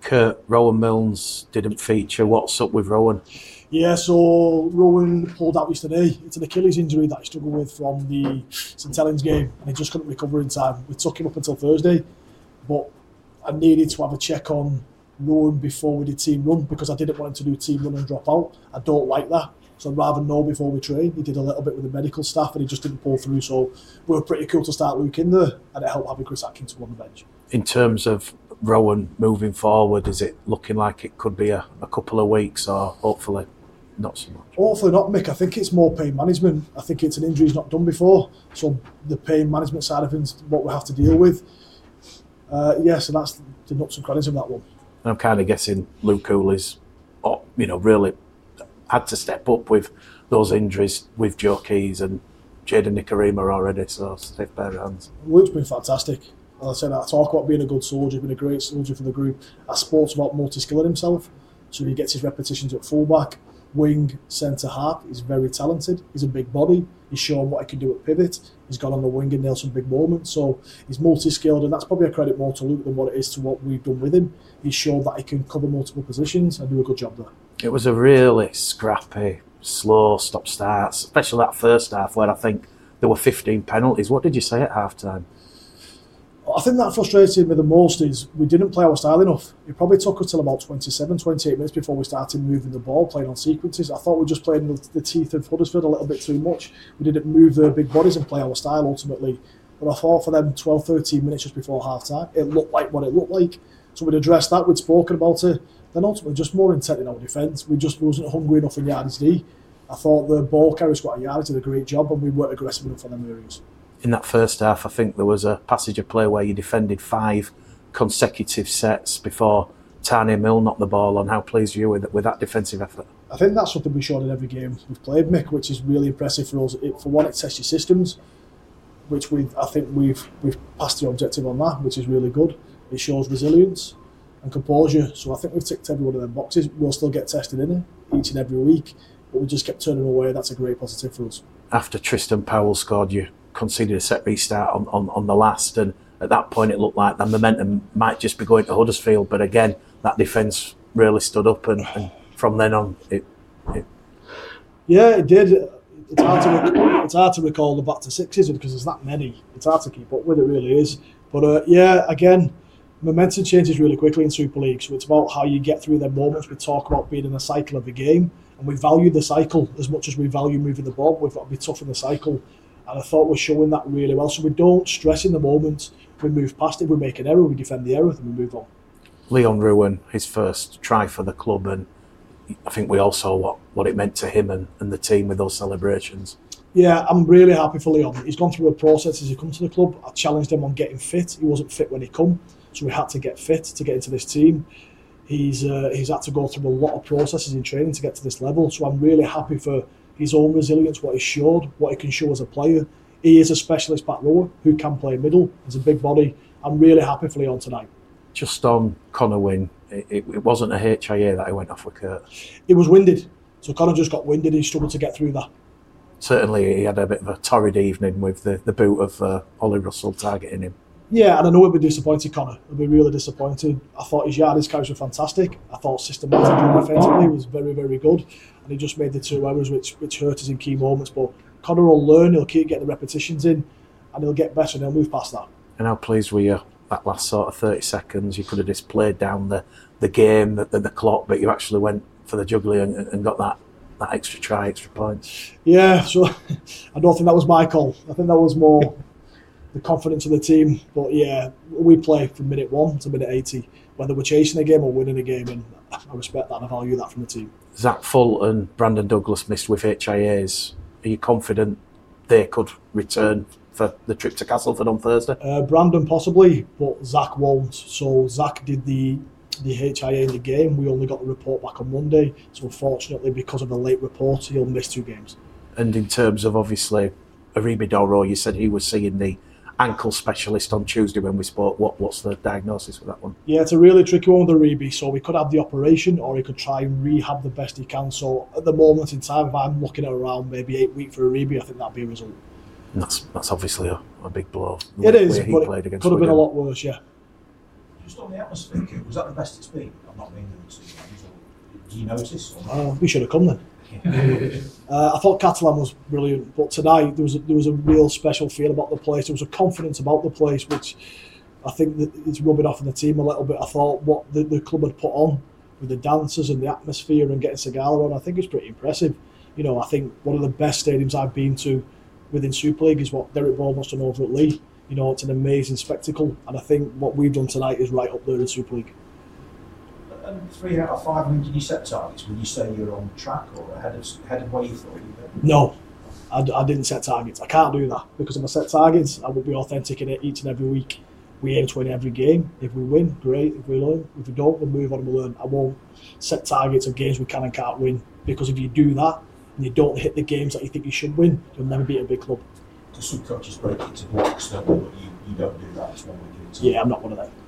Kurt, Rowan Milnes didn't feature. What's up with Rowan? Yeah, so Rowan pulled out yesterday. It's an Achilles injury that he struggled with from the St Helens game, and he just couldn't recover in time. We took him up until Thursday, but I needed to have a check on Rowan before we did team run, because I didn't want him to do team run and drop out. I don't like that, so I'd rather know before we train. He did a little bit with the medical staff, and he just didn't pull through, so we were pretty cool to start Luke in there, and it helped having Chris Atkinson on the bench. In terms of Rowan moving forward, is it looking like it could be a couple of weeks, or hopefully not so much? Hopefully not, Mick. I think it's more pain management. I think it's an injury he's not done before, so the pain management side of things, what we have to deal with. So that's the nuts and crannies of that one. And I'm kind of guessing Luke Cooley's, really had to step up with those injuries with Joe Keys and Jaden Nikarima already, so stiff pair of hands. Luke's been fantastic. As I said, I talk about being a good soldier, being a great soldier for the group. I spoke about multi-skilling himself, so he gets his repetitions at fullback, wing, centre half. He's very talented. He's a big body. He's shown what he can do at pivot. He's gone on the wing and nailed some big moments. So he's multi-skilled, and that's probably a credit more to Luke than what it is to what we've done with him. He's shown that he can cover multiple positions and do a good job there. It was a really scrappy, slow stop-starts, especially that first half where I think there were 15 penalties. What did you say at half-time? I think that frustrated me the most is we didn't play our style enough. It probably took us till about 27, 28 minutes before we started moving the ball, playing on sequences. I thought we just played in the teeth of Huddersfield a little bit too much. We didn't move their big bodies and play our style ultimately. But I thought for them 12, 13 minutes just before half-time, it looked like what it looked like. So we'd addressed that, we'd spoken about it. Then ultimately just more intent in our defence. We just wasn't hungry enough in yardage D. I thought the ball carriers got a yardage, did a great job, and we weren't aggressive enough on them areas. In that first half, I think there was a passage of play where you defended 5 consecutive sets before Tahnee Mill knocked the ball on. How pleased were you with that defensive effort? I think that's something we showed in every game we've played, Mick, which is really impressive for us. For one, it tests your systems, which we've passed the objective on that, which is really good. It shows resilience and composure. So I think we've ticked every one of them boxes. We'll still get tested in it each and every week, but we just kept turning away. That's a great positive for us. After Tristan Powell scored, you conceded a set restart on the last, and at that point it looked like the momentum might just be going to Huddersfield, but again that defence really stood up, and from then on it did. It's hard to recall the back to sixes because there's that many. It's hard to keep up with, it really is. But again, momentum changes really quickly in Super League, so it's about how you get through them moments. We talk about being in the cycle of the game, and we value the cycle as much as we value moving the ball. We've got to be tough in the cycle. And I thought we're showing that really well. So we don't stress in the moment. We move past it. We make an error. We defend the error. Then we move on. Leon Ruan, his first try for the club, and I think we all saw what it meant to him and the team with those celebrations. Yeah, I'm really happy for Leon. He's gone through a process as he come to the club. I challenged him on getting fit. He wasn't fit when he come, so we had to get fit to get into this team. He's had to go through a lot of processes in training to get to this level. So I'm really happy for his own resilience, what he showed, what he can show as a player. He is a specialist back rower who can play middle. He's a big body. I'm really happy for Leon tonight. Just on Connor Wynne, it wasn't a HIA that he went off with Kurt. It was winded. So Connor just got winded. He struggled to get through that. Certainly he had a bit of a torrid evening with the boot of Ollie Russell targeting him. Yeah, and I know he'll be disappointed, Connor. He'll be really disappointed. I thought his yardage carries were fantastic. I thought systematically defensively was very, very good. And he just made the 2 errors which hurt us in key moments. But Connor will learn, he'll keep getting the repetitions in, and he'll get better and he'll move past that. And how pleased were you that last sort of 30 seconds? You could have just played down the game, the clock, but you actually went for the juggler and got that extra try, extra points. Yeah, so I don't think that was my call. I think that was more the confidence of the team. But yeah, we play from minute 1 to minute 80, whether we're chasing a game or winning a game, and I respect that and I value that from the team. Zach Full and Brandon Douglas missed with HIAs. Are you confident they could return for the trip to Castleford on Thursday? Brandon possibly, but Zach won't. So Zach did the HIA in the game. We only got the report back on Monday. So unfortunately, because of the late report, he'll miss 2 games. And in terms of obviously Aribi Doro, you said he was seeing the ankle specialist on Tuesday when we spoke. What's the diagnosis for that one? Yeah, it's a really tricky one with Aribi. So we could have the operation or he could try and rehab the best he can. So at the moment in time, if I'm looking at around maybe 8 weeks for Aribi, I think that'd be a result. And that's obviously a big blow. It is, but it could have been a lot worse, yeah. Just on the atmosphere, was that the best it's been? I'm not being the 2 games. Do you notice? We should have come then. I thought Catalan was brilliant, but tonight there was a real special feel about the place. There was a confidence about the place, which I think that it's rubbing off on the team a little bit. I thought what the club had put on with the dancers and the atmosphere and getting Sagala on, I think it's pretty impressive. You know, I think one of the best stadiums I've been to within Super League is what Derek Vaughan must have done over at Lee. You know, it's an amazing spectacle, and I think what we've done tonight is right up there in Super League. And 3 out of 5, I mean, did you set targets? Would you say you're on track or ahead of where you thought you'd be? No, I didn't set targets. I can't do that, because if I set targets, I will be authentic in it each and every week. We aim to win every game. If we win, great. If we learn, if we don't, we'll move on and we'll learn. I won't set targets of games we can and can't win, because if you do that and you don't hit the games that you think you should win, you'll never beat a big club. The subcoaches break it to blocks, don't they? But you don't do that. It's one week. Yeah, I'm not one of them.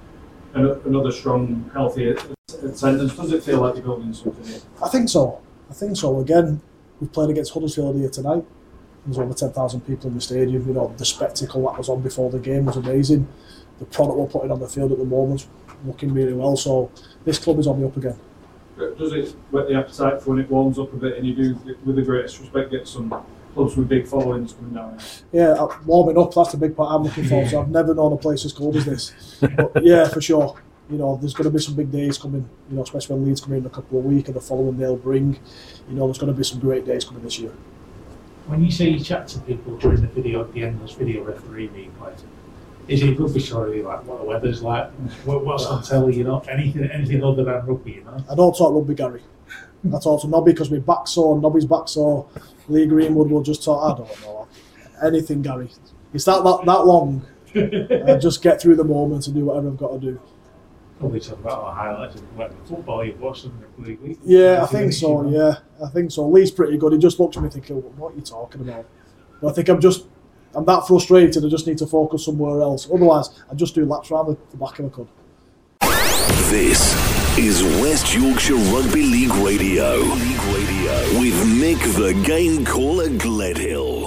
Another strong, healthy attendance. Does it feel like you're building something here? I think so. Again, we've played against Huddersfield here tonight. There was over 10,000 people in the stadium. You know, the spectacle that was on before the game was amazing. The product we're putting on the field at the moment looking really well. So this club is on the up again. Does it whet the appetite for when it warms up a bit and you do, with the greatest respect, get some clubs with big followings coming down? Yeah, warming up, that's the big part I'm looking forward to. I've never known a place as cold as this. But yeah, for sure. You know, there's going to be some big days coming, you know, especially when Leeds come in a couple of weeks and the following they'll bring. You know, there's going to be some great days coming this year. When you say you chat to people during the endless video referee being played, is it rugby story like what the weather's like, what's on telly, you know, anything other than rugby, you know? I don't talk rugby, Gary. I talk to Nobby because my back's sore, Nobby's back sore. Lee Greenwood will just talk, I don't know. Anything, Gary. It's that long. Just get through the moment and do whatever I've got to do. Probably talk about our highlights of whatever football you've watched in the league. Yeah, I think so. Lee's pretty good. He just looks at me thinking, what are you talking about? But I think I'm that frustrated, I just need to focus somewhere else. Otherwise, I'd just do laps around the back of a cud. This is West Yorkshire Rugby League Radio with Mick the Game Caller Gledhill.